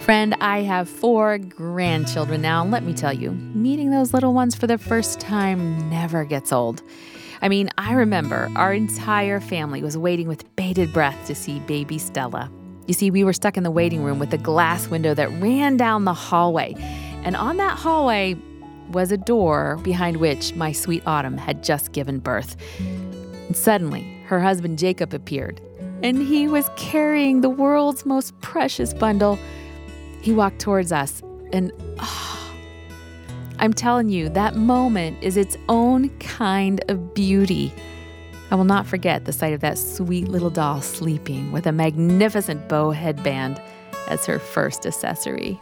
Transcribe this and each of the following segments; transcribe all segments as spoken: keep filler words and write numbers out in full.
Friend, I have four grandchildren now, and let me tell you, meeting those little ones for the first time never gets old. I mean, I remember our entire family was waiting with bated breath to see baby Stella. You see, we were stuck in the waiting room with a glass window that ran down the hallway, and on that hallway was a door behind which my sweet Autumn had just given birth. And suddenly, her husband Jacob appeared, and he was carrying the world's most precious bundle. He walked towards us, and oh, I'm telling you, that moment is its own kind of beauty. I will not forget the sight of that sweet little doll sleeping with a magnificent bow headband as her first accessory.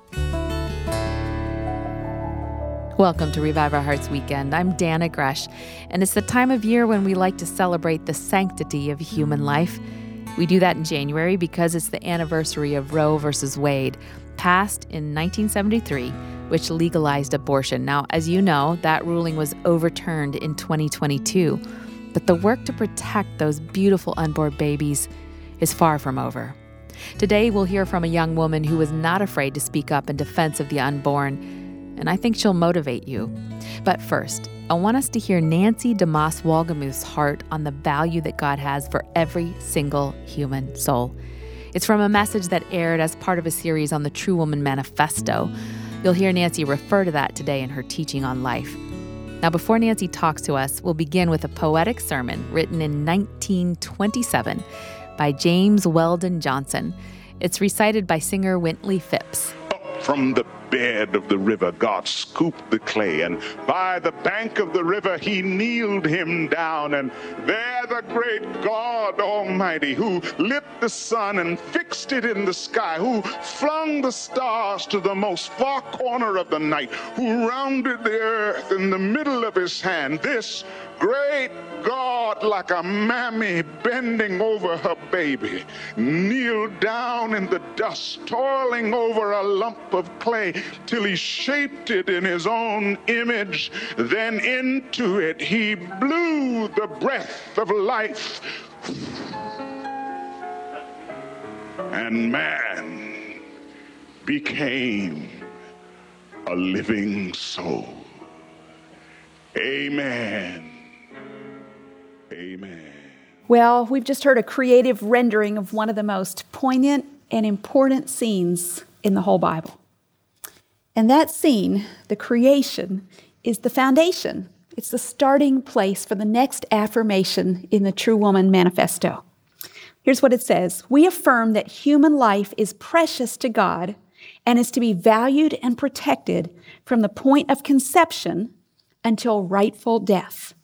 Welcome to Revive Our Hearts Weekend. I'm Dana Gresh, and it's the time of year when we like to celebrate the sanctity of human life. We do that in January because it's the anniversary of Roe versus Wade, passed in nineteen seventy-three, which legalized abortion. Now, as you know, that ruling was overturned in twenty twenty-two, but the work to protect those beautiful unborn babies is far from over. Today, we'll hear from a young woman who was not afraid to speak up in defense of the unborn, and I think she'll motivate you. But first, I want us to hear Nancy DeMoss Wolgemuth's heart on the value that God has for every single human soul. It's from a message that aired as part of a series on the True Woman Manifesto. You'll hear Nancy refer to that today in her teaching on life. Now, before Nancy talks to us, we'll begin with a poetic sermon written in nineteen twenty-seven by James Weldon Johnson. It's recited by singer Wintley Phipps. From the bed of the river, God scooped the clay, and by the bank of the river, he kneeled him down. And there the great God Almighty, who lit the sun and fixed it in the sky, who flung the stars to the most far corner of the night, who rounded the earth in the middle of his hand, this great God, like a mammy bending over her baby, kneeled down in the dust, toiling over a lump of clay, till he shaped it in his own image. Then into it he blew the breath of life. And man became a living soul. Amen. Amen. Well, we've just heard a creative rendering of one of the most poignant and important scenes in the whole Bible. And that scene, the creation, is the foundation. It's the starting place for the next affirmation in the True Woman Manifesto. Here's what it says. We affirm that human life is precious to God and is to be valued and protected from the point of conception until rightful death.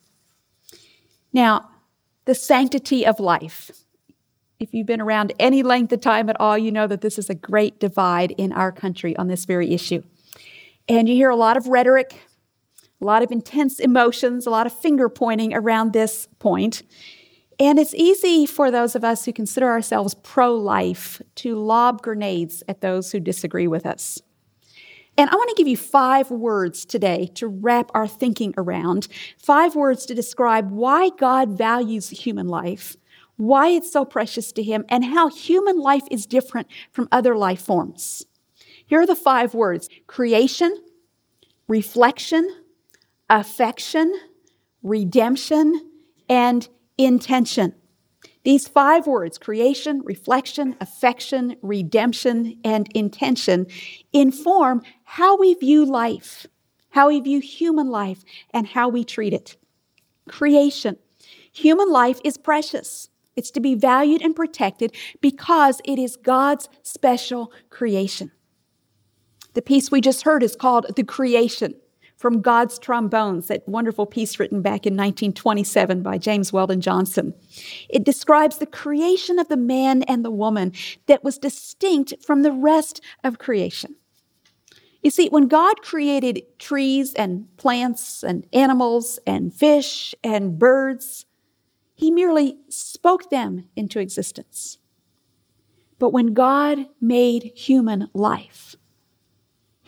Now, the sanctity of life. If you've been around any length of time at all, you know that this is a great divide in our country on this very issue. And you hear a lot of rhetoric, a lot of intense emotions, a lot of finger pointing around this point. And it's easy for those of us who consider ourselves pro-life to lob grenades at those who disagree with us. And I want to give you five words today to wrap our thinking around, five words to describe why God values human life, why it's so precious to him, and how human life is different from other life forms. Here are the five words: creation, reflection, affection, redemption, and intention. These five words, creation, reflection, affection, redemption, and intention, inform how we view life, how we view human life, and how we treat it. Creation. Human life is precious. It's to be valued and protected because it is God's special creation. The piece we just heard is called The Creation, from God's Trombones, that wonderful piece written back in nineteen twenty-seven by James Weldon Johnson. It describes the creation of the man and the woman that was distinct from the rest of creation. You see, when God created trees and plants and animals and fish and birds, he merely spoke them into existence. But when God made human life,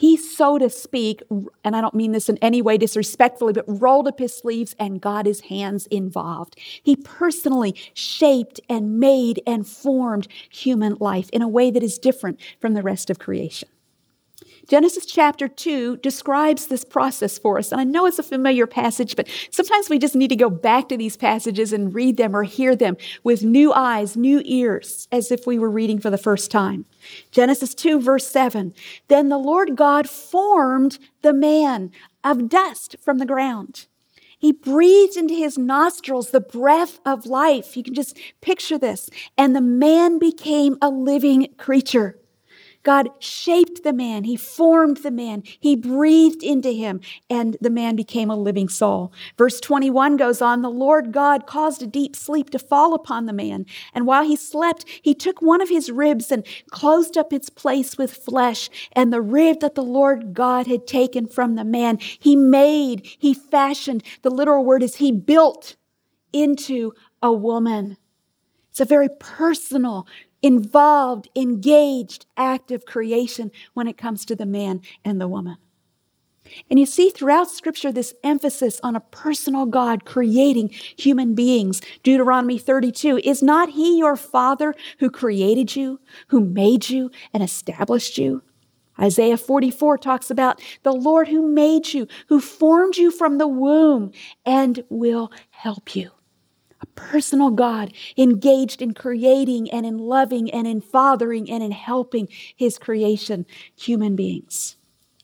He, so to speak, and I don't mean this in any way disrespectfully, but rolled up his sleeves and got his hands involved. He personally shaped and made and formed human life in a way that is different from the rest of creation. Genesis chapter two describes this process for us. And I know it's a familiar passage, but sometimes we just need to go back to these passages and read them or hear them with new eyes, new ears, as if we were reading for the first time. Genesis two, verse seven, then the Lord God formed the man of dust from the ground. He breathed into his nostrils the breath of life. You can just picture this. And the man became a living creature. God shaped the man. He formed the man. He breathed into him, and the man became a living soul. Verse twenty-one goes on, the Lord God caused a deep sleep to fall upon the man. And while he slept, he took one of his ribs and closed up its place with flesh. And the rib that the Lord God had taken from the man, he made, he fashioned. The literal word is he built into a woman. It's a very personal, involved, engaged act of creation when it comes to the man and the woman. And you see throughout Scripture this emphasis on a personal God creating human beings. Deuteronomy thirty-two, is not he your father who created you, who made you and established you? Isaiah forty-four talks about the Lord who made you, who formed you from the womb and will help you. A personal God engaged in creating and in loving and in fathering and in helping his creation, human beings.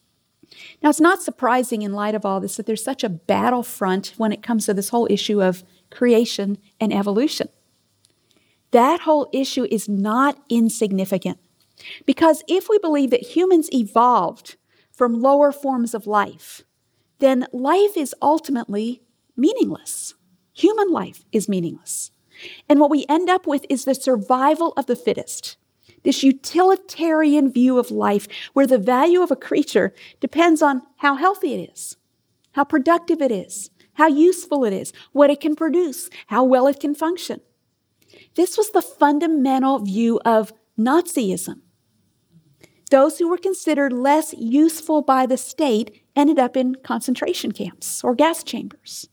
Now, it's not surprising in light of all this that there's such a battlefront when it comes to this whole issue of creation and evolution. That whole issue is not insignificant, because if we believe that humans evolved from lower forms of life, then life is ultimately meaningless. Human life is meaningless. And what we end up with is the survival of the fittest, this utilitarian view of life where the value of a creature depends on how healthy it is, how productive it is, how useful it is, what it can produce, how well it can function. This was the fundamental view of Nazism. Those who were considered less useful by the state ended up in concentration camps or gas chambers.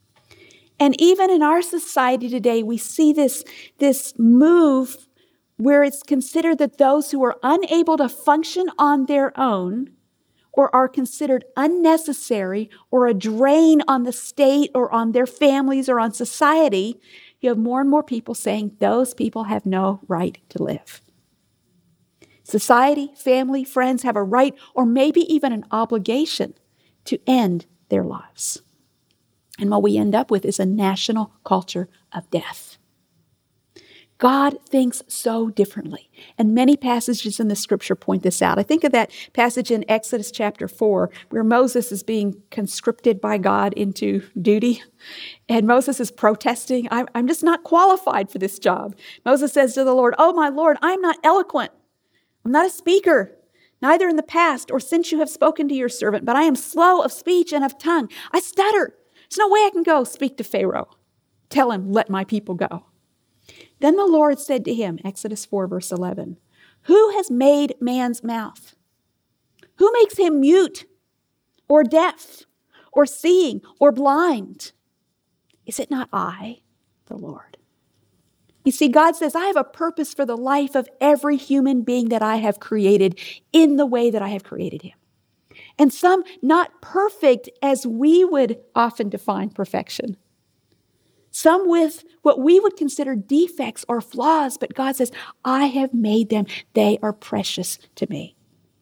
And even in our society today, we see this, this move where it's considered that those who are unable to function on their own or are considered unnecessary or a drain on the state or on their families or on society, you have more and more people saying those people have no right to live. Society, family, friends have a right or maybe even an obligation to end their lives. And what we end up with is a national culture of death. God thinks so differently. And many passages in the Scripture point this out. I think of that passage in Exodus chapter four, where Moses is being conscripted by God into duty. And Moses is protesting, I'm, I'm just not qualified for this job. Moses says to the Lord, oh my Lord, I'm not eloquent. I'm not a speaker, neither in the past or since you have spoken to your servant, but I am slow of speech and of tongue. I stutter. There's no way I can go speak to Pharaoh. Tell him, let my people go. Then the Lord said to him, Exodus four, verse eleven, who has made man's mouth? Who makes him mute or deaf or seeing or blind? Is it not I, the Lord? You see, God says, I have a purpose for the life of every human being that I have created in the way that I have created him. And some not perfect as we would often define perfection. Some with what we would consider defects or flaws, but God says, I have made them. They are precious to me.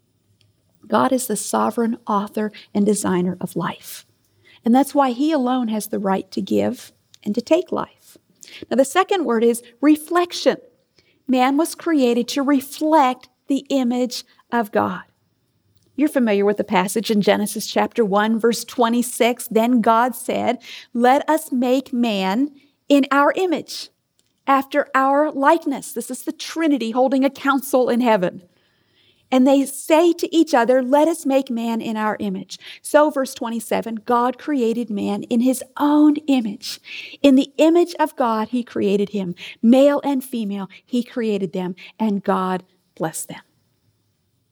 God is the sovereign author and designer of life. And that's why he alone has the right to give and to take life. Now, the second word is reflection. Man was created to reflect the image of God. You're familiar with the passage in Genesis chapter one, verse twenty-six. Then God said, let us make man in our image, after our likeness. This is the Trinity holding a council in heaven. And they say to each other, let us make man in our image. So, verse twenty-seven, God created man in his own image. In the image of God, he created him. Male and female, he created them, and God blessed them.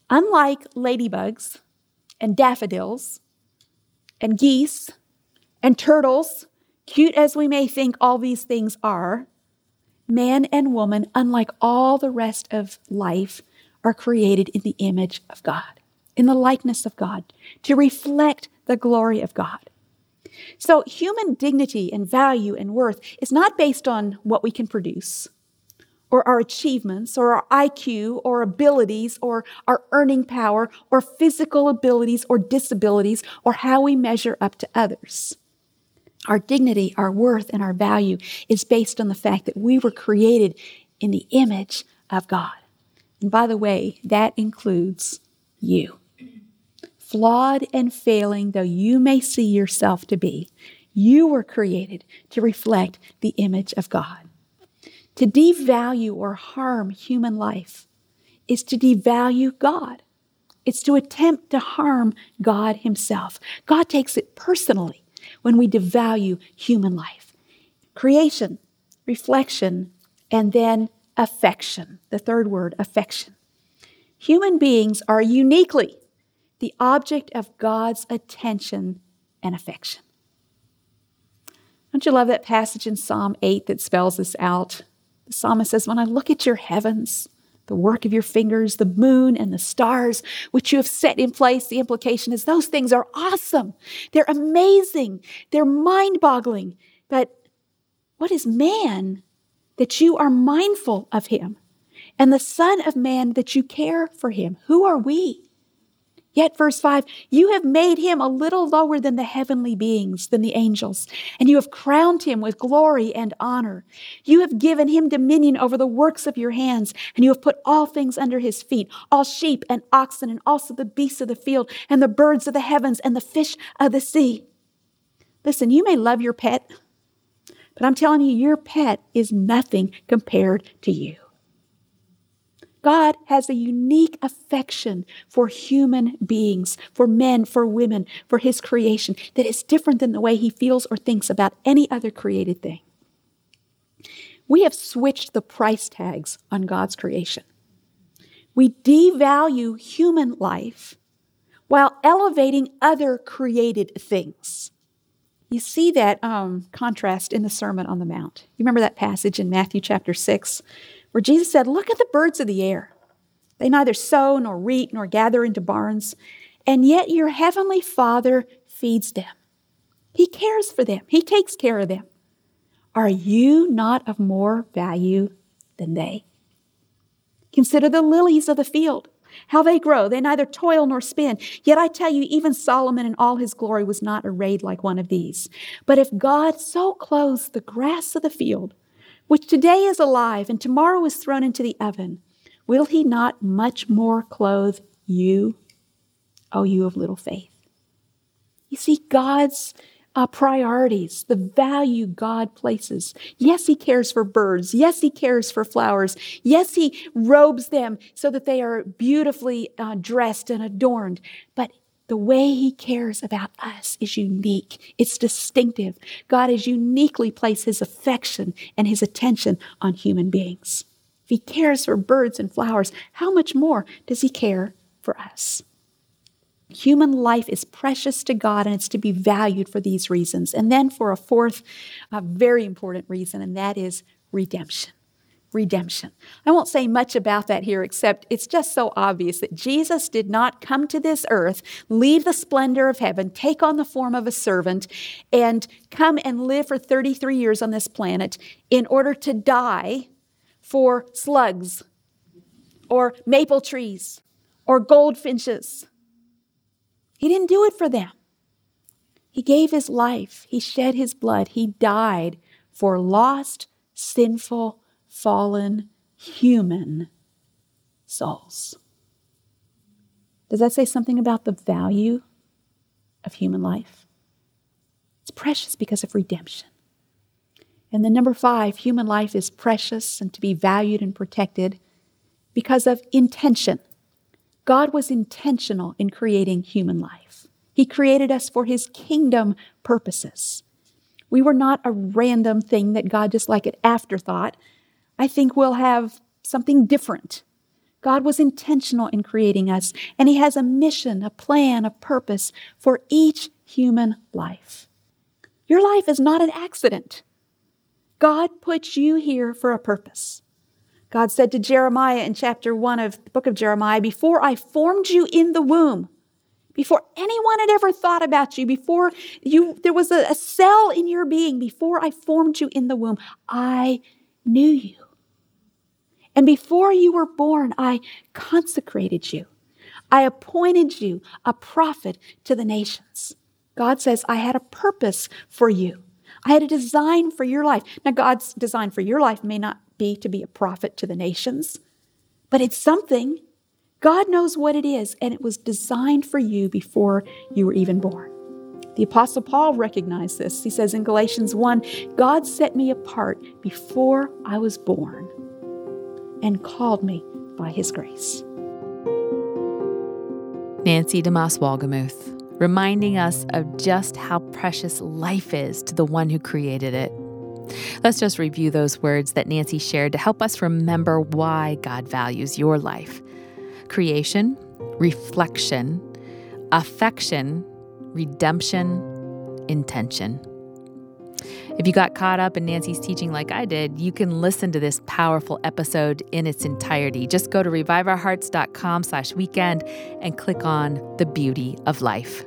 Unlike ladybugs and daffodils and geese and turtles, cute as we may think all these things are, man and woman, unlike all the rest of life, are created in the image of God, in the likeness of God, to reflect the glory of God. So human dignity and value and worth is not based on what we can produce, or our achievements, or our I Q, or abilities, or our earning power, or physical abilities, or disabilities, or how we measure up to others. Our dignity, our worth, and our value is based on the fact that we were created in the image of God. And by the way, that includes you. Flawed and failing though you may see yourself to be, you were created to reflect the image of God. To devalue or harm human life is to devalue God. It's to attempt to harm God himself. God takes it personally when we devalue human life. Creation, reflection, and then affection. The third word, affection. Human beings are uniquely the object of God's attention and affection. Don't you love that passage in Psalm eight that spells this out? The psalmist says, when I look at your heavens, the work of your fingers, the moon and the stars, which you have set in place, the implication is those things are awesome. They're amazing. They're mind-boggling. But what is man that you are mindful of him? And the Son of Man that you care for him? Who are we? Yet, verse five, you have made him a little lower than the heavenly beings, than the angels, and you have crowned him with glory and honor. You have given him dominion over the works of your hands, and you have put all things under his feet, all sheep and oxen, and also the beasts of the field, and the birds of the heavens, and the fish of the sea. Listen, you may love your pet, but I'm telling you, your pet is nothing compared to you. God has a unique affection for human beings, for men, for women, for his creation that is different than the way he feels or thinks about any other created thing. We have switched the price tags on God's creation. We devalue human life while elevating other created things. You see that um, contrast in the Sermon on the Mount. You remember that passage in Matthew chapter six? Where Jesus said, look at the birds of the air. They neither sow nor reap nor gather into barns, and yet your heavenly Father feeds them. He cares for them. He takes care of them. Are you not of more value than they? Consider the lilies of the field, how they grow. They neither toil nor spin. Yet I tell you, even Solomon in all his glory was not arrayed like one of these. But if God so clothes the grass of the field, which today is alive and tomorrow is thrown into the oven, will he not much more clothe you, O you of little faith? You see, God's uh, priorities, the value God places. Yes, he cares for birds. Yes, he cares for flowers. Yes, he robes them so that they are beautifully uh, dressed and adorned. But the way he cares about us is unique. It's distinctive. God has uniquely placed his affection and his attention on human beings. If he cares for birds and flowers, how much more does he care for us? Human life is precious to God, and it's to be valued for these reasons. And then for a fourth, a very important reason, and that is redemption. Redemption. I won't say much about that here, except it's just so obvious that Jesus did not come to this earth, leave the splendor of heaven, take on the form of a servant, and come and live for thirty-three years on this planet in order to die for slugs or maple trees or goldfinches. He didn't do it for them. He gave his life. He shed his blood. He died for lost, sinful, fallen human souls. Does that say something about the value of human life? It's precious because of redemption. And then number five, human life is precious and to be valued and protected because of intention. God was intentional in creating human life. He created us for his kingdom purposes. We were not a random thing that God just like an afterthought. I think we'll have something different God was intentional in creating us, and He has a mission, a plan, a purpose for each human life. Your life is not an accident. God put you here for a purpose. God said to Jeremiah in chapter one of the book of Jeremiah, before I formed you in the womb, before anyone had ever thought about you, before you there was a, a cell in your being, before I formed you in the womb, I knew you. And before you were born, I consecrated you. I appointed you a prophet to the nations. God says, I had a purpose for you. I had a design for your life. Now, God's design for your life may not be to be a prophet to the nations, but it's something. God knows what it is, and it was designed for you before you were even born. The Apostle Paul recognized this. He says in Galatians one, God set me apart before I was born and called me by His grace. Nancy DeMoss Wolgemuth, reminding us of just how precious life is to the one who created it. Let's just review those words that Nancy shared to help us remember why God values your life. Creation, reflection, affection, redemption, intention. If you got caught up in Nancy's teaching like I did, you can listen to this powerful episode in its entirety. Just go to reviveourhearts.com slash weekend and click on The Beauty of Life.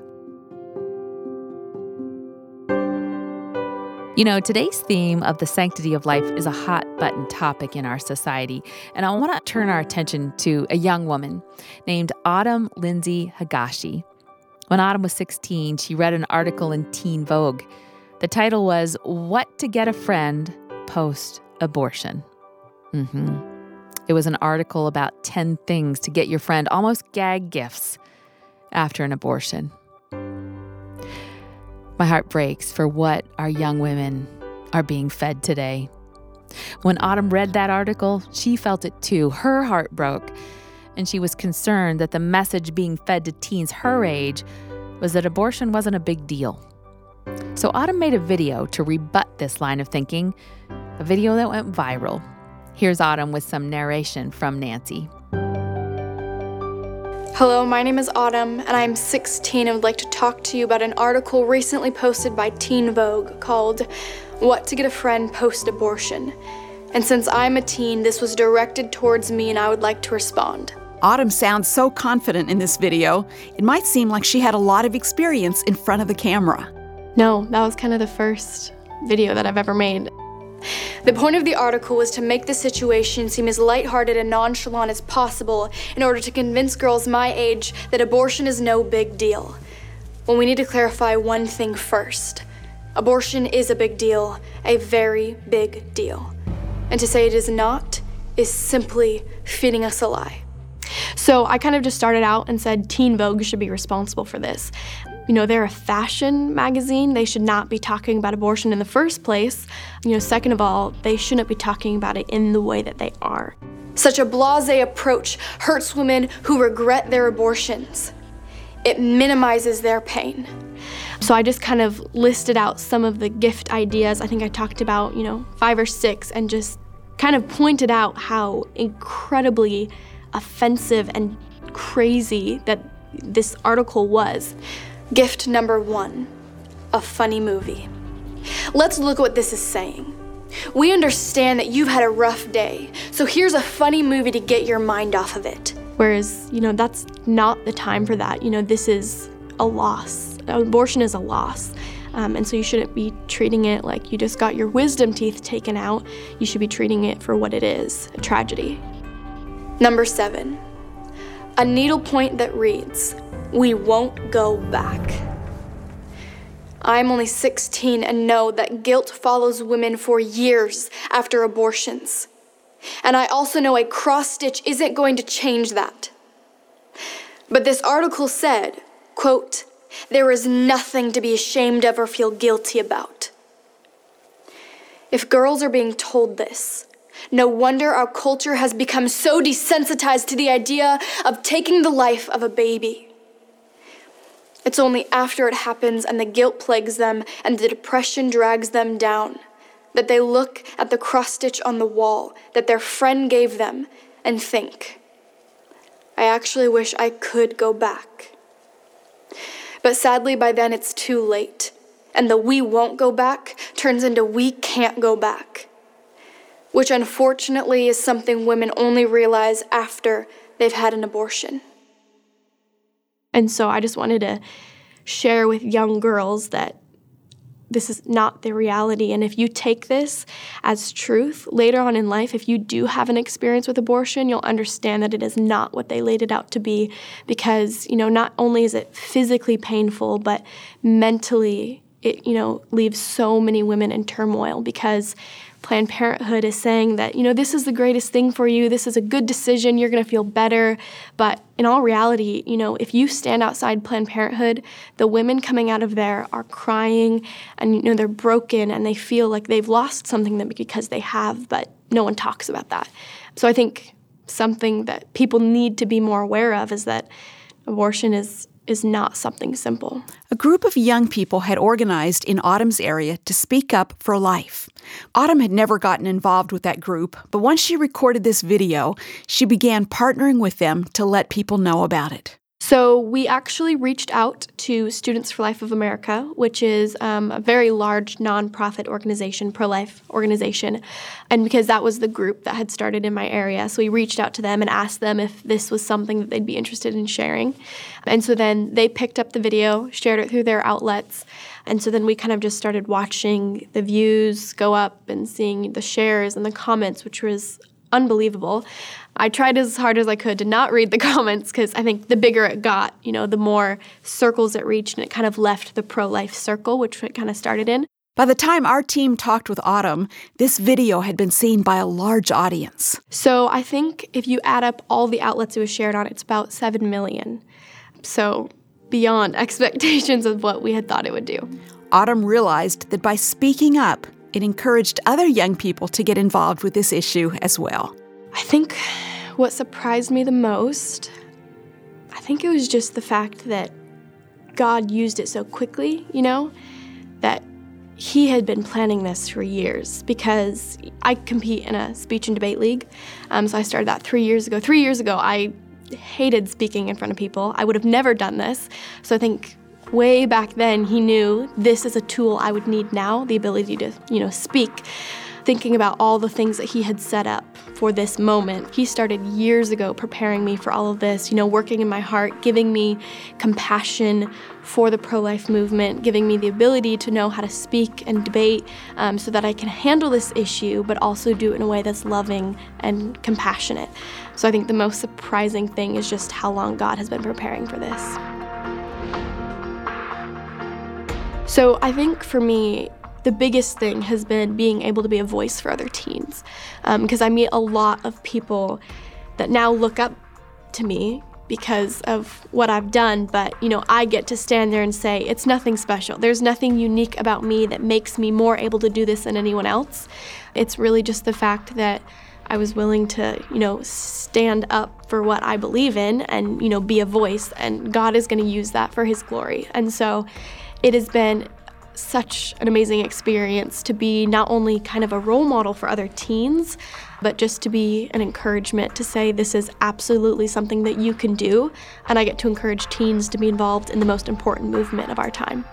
You know, today's theme of the sanctity of life is a hot button topic in our society, and I want to turn our attention to a young woman named Autumn Lindsay Higashi. When Autumn was sixteen, she read an article in Teen Vogue. The title was, What to Get a Friend Post-Abortion. Mm-hmm. It was an article about ten things to get your friend almost gag gifts after an abortion. My heart breaks for what our young women are being fed today. When Autumn read that article, she felt it too. Her heart broke, and she was concerned that the message being fed to teens her age was that abortion wasn't a big deal. So Autumn made a video to rebut this line of thinking, a video that went viral. Here's Autumn with some narration from Nancy. Hello, my name is Autumn, and I'm sixteen and would like to talk to you about an article recently posted by Teen Vogue called What to Get a Friend Post-Abortion. And since I'm a teen, this was directed towards me and I would like to respond. Autumn sounds so confident in this video, it might seem like she had a lot of experience in front of the camera. No, that was kind of the first video that I've ever made. The point of the article was to make the situation seem as lighthearted and nonchalant as possible in order to convince girls my age that abortion is no big deal. Well, we need to clarify one thing first. Abortion is a big deal, a very big deal. And to say it is not is simply feeding us a lie. So I kind of just started out and said Teen Vogue should be responsible for this. You know, they're a fashion magazine. They should not be talking about abortion in the first place. You know, second of all, they shouldn't be talking about it in the way that they are. Such a blasé approach hurts women who regret their abortions. It minimizes their pain. So I just kind of listed out some of the gift ideas. I think I talked about, you know, five or six, and just kind of pointed out how incredibly offensive and crazy that this article was. Gift number one, a funny movie. Let's look at what this is saying. We understand that you've had a rough day, so here's a funny movie to get your mind off of it. Whereas, you know, that's not the time for that. You know, this is a loss. Abortion is a loss. Um, and so you shouldn't be treating it like you just got your wisdom teeth taken out. You should be treating it for what it is, a tragedy. Number seven, a needle point that reads, we won't go back. I'm only sixteen and know that guilt follows women for years after abortions. And I also know a cross stitch isn't going to change that. But this article said, quote, there is nothing to be ashamed of or feel guilty about. If girls are being told this, no wonder our culture has become so desensitized to the idea of taking the life of a baby. It's only after it happens and the guilt plagues them and the depression drags them down that they look at the cross stitch on the wall that their friend gave them and think, I actually wish I could go back. But sadly, by then it's too late, and the we won't go back turns into we can't go back, which unfortunately is something women only realize after they've had an abortion. And so I just wanted to share with young girls that this is not the reality. And if you take this as truth later on in life, if you do have an experience with abortion, you'll understand that it is not what they laid it out to be, because, you know, not only is it physically painful, but mentally it, you know, leaves so many women in turmoil, because Planned Parenthood is saying that, you know, this is the greatest thing for you, this is a good decision, you're going to feel better. But in all reality, you know, if you stand outside Planned Parenthood, the women coming out of there are crying, and, you know, they're broken, and they feel like they've lost something that because they have, but no one talks about that. So I think something that people need to be more aware of is that abortion is is not something simple. A group of young people had organized in Autumn's area to speak up for life. Autumn had never gotten involved with that group, but once she recorded this video, she began partnering with them to let people know about it. So we actually reached out to Students for Life of America, which is um, a very large nonprofit organization, pro-life organization, and because that was the group that had started in my area, so we reached out to them and asked them if this was something that they'd be interested in sharing. And so then they picked up the video, shared it through their outlets, and so then we kind of just started watching the views go up and seeing the shares and the comments, which was unbelievable. I tried as hard as I could to not read the comments, because I think the bigger it got, you know, the more circles it reached, and it kind of left the pro-life circle, which it kind of started in. By the time our team talked with Autumn, this video had been seen by a large audience. So I think if you add up all the outlets it was shared on, it's about seven million. So beyond expectations of what we had thought it would do. Autumn realized that by speaking up, it encouraged other young people to get involved with this issue as well. I think what surprised me the most, I think it was just the fact that God used it so quickly, you know, that He had been planning this for years, because I compete in a speech and debate league. Um, so I started that three years ago. Three years ago, I hated speaking in front of people. I would have never done this. So I think way back then, He knew this is a tool I would need now, the ability to, you know, speak. Thinking about all the things that He had set up for this moment. He started years ago preparing me for all of this, you know, working in my heart, giving me compassion for the pro-life movement, giving me the ability to know how to speak and debate um, so that I can handle this issue, but also do it in a way that's loving and compassionate. So I think the most surprising thing is just how long God has been preparing for this. So I think for me, the biggest thing has been being able to be a voice for other teens, because um, I meet a lot of people that now look up to me because of what I've done, but, you know, I get to stand there and say, it's nothing special. There's nothing unique about me that makes me more able to do this than anyone else. It's really just the fact that I was willing to, you know, stand up for what I believe in and, you know, be a voice, and God is going to use that for His glory. And so it has been such an amazing experience to be not only kind of a role model for other teens, but just to be an encouragement to say this is absolutely something that you can do, and I get to encourage teens to be involved in the most important movement of our time.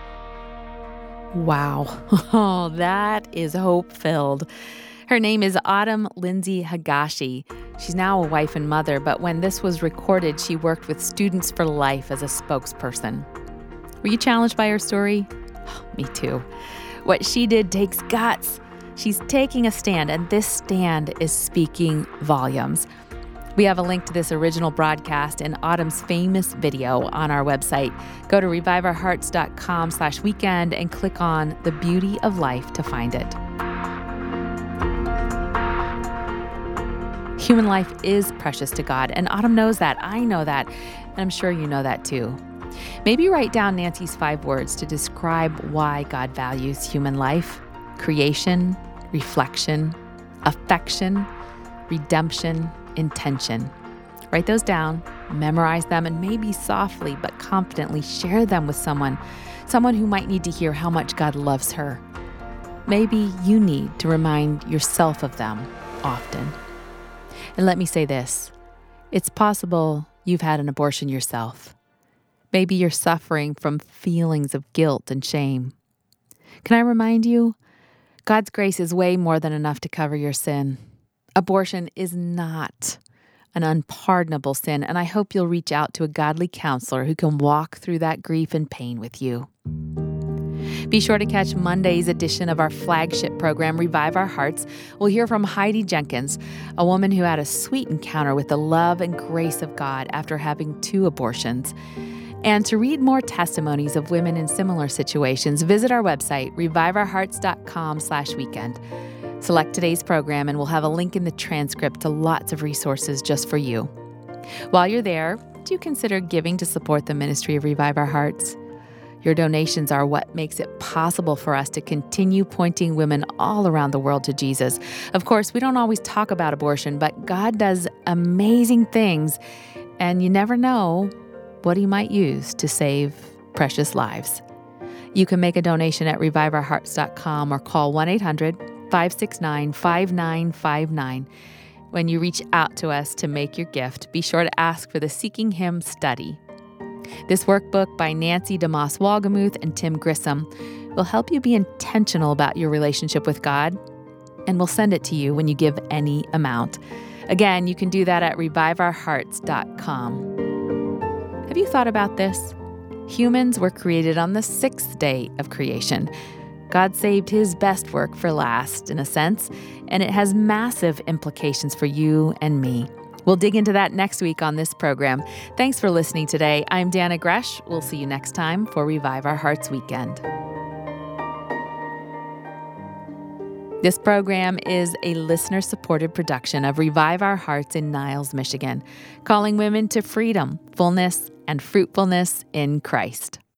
Wow. Oh, that is hope-filled. Her name is Autumn Lindsay Higashi. She's now a wife and mother, but when this was recorded, she worked with Students for Life as a spokesperson. Were you challenged by her story? Oh, me too. What she did takes guts. She's taking a stand, and this stand is speaking volumes. We have a link to this original broadcast and Autumn's famous video on our website. Go to revive our hearts dot com slash weekend and click on The Beauty of Life to find it. Human life is precious to God, and Autumn knows that. I know that, and I'm sure you know that too. Maybe write down Nancy's five words to describe why God values human life: creation, reflection, affection, redemption, intention. Write those down, memorize them, and maybe softly but confidently share them with someone, someone who might need to hear how much God loves her. Maybe you need to remind yourself of them often. And let me say this: It's possible you've had an abortion yourself. Maybe you're suffering from feelings of guilt and shame. Can I remind you? God's grace is way more than enough to cover your sin. Abortion is not an unpardonable sin, and I hope you'll reach out to a godly counselor who can walk through that grief and pain with you. Be sure to catch Monday's edition of our flagship program, Revive Our Hearts. We'll hear from Heidi Jenkins, a woman who had a sweet encounter with the love and grace of God after having two abortions. And to read more testimonies of women in similar situations, visit our website, revive our hearts dot com slash weekend. Select today's program and we'll have a link in the transcript to lots of resources just for you. While you're there, do consider giving to support the ministry of Revive Our Hearts. Your donations are what makes it possible for us to continue pointing women all around the world to Jesus. Of course, we don't always talk about abortion, but God does amazing things, and you never know what He might use to save precious lives. You can make a donation at revive our hearts dot com or call one eight hundred, five six nine, five nine five nine. When you reach out to us to make your gift, be sure to ask for the Seeking Him study. This workbook by Nancy DeMoss Walgemuth and Tim Grissom will help you be intentional about your relationship with God, and we'll send it to you when you give any amount. Again, you can do that at revive our hearts dot com. Have you thought about this? Humans were created on the sixth day of creation. God saved His best work for last, in a sense, and it has massive implications for you and me. We'll dig into that next week on this program. Thanks for listening today. I'm Dana Gresh. We'll see you next time for Revive Our Hearts Weekend. This program is a listener-supported production of Revive Our Hearts in Niles, Michigan, calling women to freedom, fullness, and fruitfulness in Christ.